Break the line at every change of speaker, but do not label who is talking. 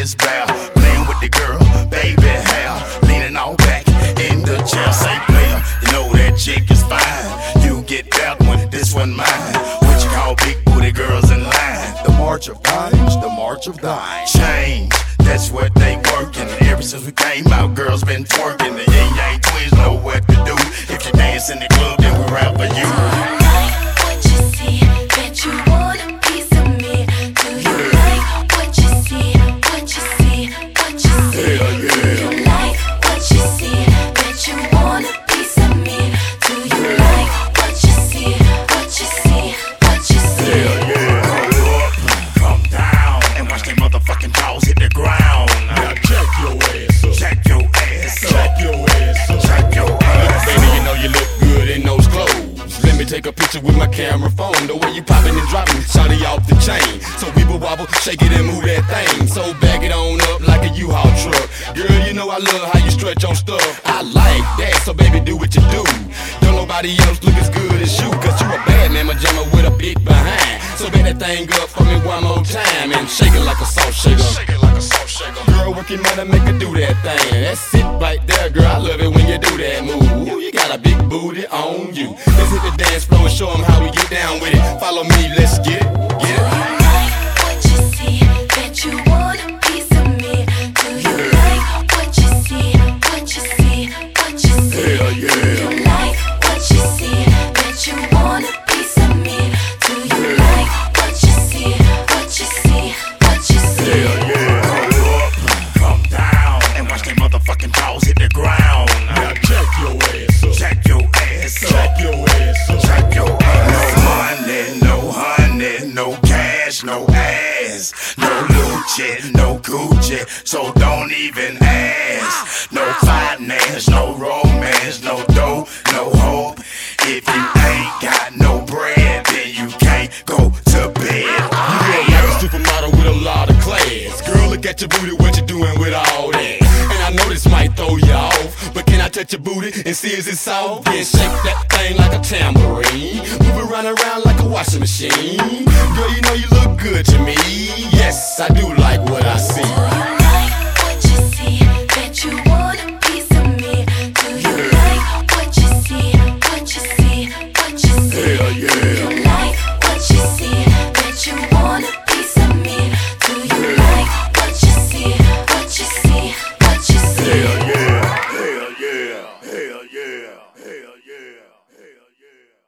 is bare. Playing with the girl, baby hair. Leaning all back in the chair. Say player, you know that chick is fine. You get that one, this one mine. What you call big booty girls in line?
The march of dimes, the march of dimes.
Change, that's what they working. Ever since we came out, girls been twerking. The Yin Yang twins know what to do. If you dance in the club, then we rap for you.
Like what you see, that you want a piece of me. Do you like what you see, what you see, what you see?
Hell yeah.
Do you like what you see, that you want a piece of me? Do you like what you see, what you see, what you see?
Hell yeah. Hold up, come down, and watch them motherfucking paws hit the ground.
Now check your ass up.
Check your ass up.
Check your ass up.
Check your ass
Baby, you know you look good in those clothes. Let me take a picture with my camera phone. The way you poppin' and droppin', shawty off the chain. So people wobble, shake it and move that thing. So back it on up like a U-Haul truck. Girl, you know I love how you stretch on stuff. I like that, so baby, do what you do. Don't nobody else look as good as you. Cause you a bad mamma jamma with a big behind. So back that thing up for me one more time and shake it like a salt shaker.
Shake it like a salt shaker.
Girl, work your mother, make her do that thing. That's it right there, girl. I love it when you do that move. Ooh, you got a big booty on you. Let's hit the dance floor and show them how we get down with it. Follow me, let's get it, get it.
Like what you see, that you want a piece of me. Do you like what you see, what you see, what you see?
Hell yeah.
Do you like what you see, that you want a piece of me? Do you like what you see, what you see, what you see?
Hell yeah. Hold up, come down, and watch them motherfucking paws hit the ground.
Now check your ass up.
Check your ass up.
Check your ass up.
Check your ass. No honey, no cash, no ass. No Lucci, no Gucci, so don't even ask. No finance, no romance, no dough, no hope. If you ain't got no bread, then you can't go to bed.
You look like a supermodel with a lot of class. Girl, look at your booty, what you doing with all that? And I know this might throw you off, but can I touch your booty and see is it soft? Yeah, shake that thing like a tambourine. Move it around like a washing machine. Girl, you know you look good to me. Yes, I do like what I see.